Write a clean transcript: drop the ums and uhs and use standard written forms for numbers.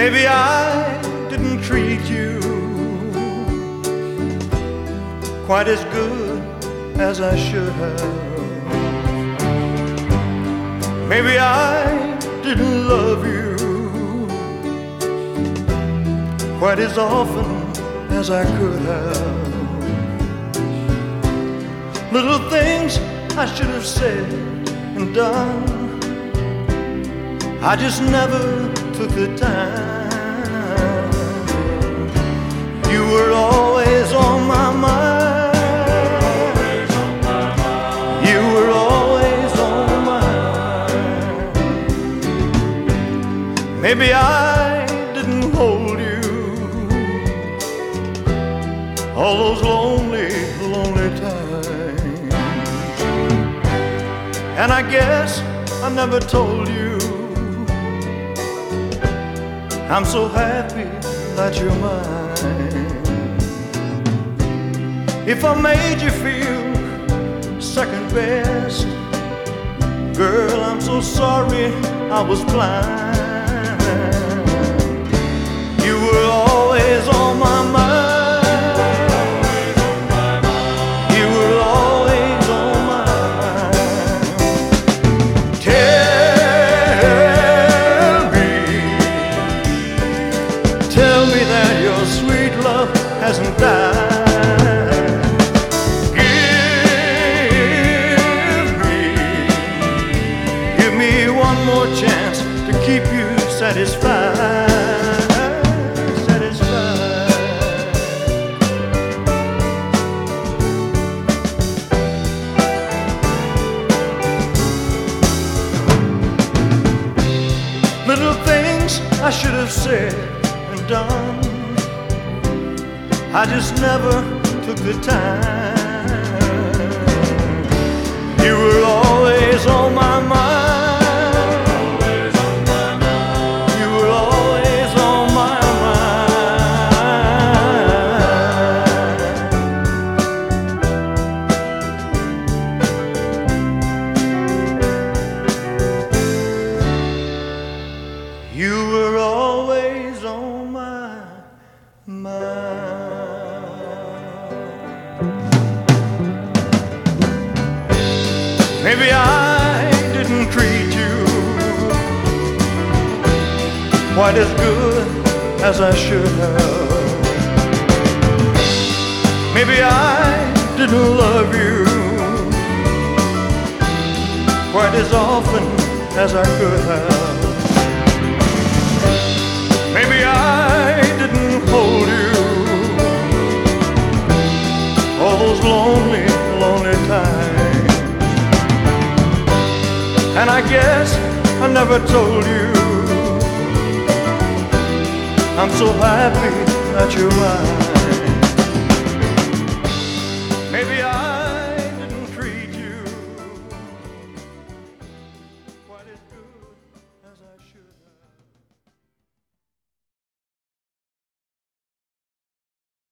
Maybe I didn't treat you quite as good as I should have. Maybe I didn't love you quite as often as I could have. Little things I should have said and done, I just never took the time. You were always on my mind. You were always on my mind. Maybe I didn't hold you all those lonely, lonely times. And I guess I never told you I'm so happy that you're mine. If I made you feel second best, girl, I'm so sorry I was blind. You were always on my mind. You were always on my mind. Tell me that your sweet love hasn't died. Give me one more chance to keep you satisfied. Little things I should have said and done, I just never took the time. You were always on my mind. You were always on my mind. You were always on my mind. Maybe I didn't treat you quite as good as I should have. Maybe I didn't love you quite as often as I could have. Maybe I didn't hold you all those lonely, lonely times. And I guess I never told you I'm so happy that you're mine.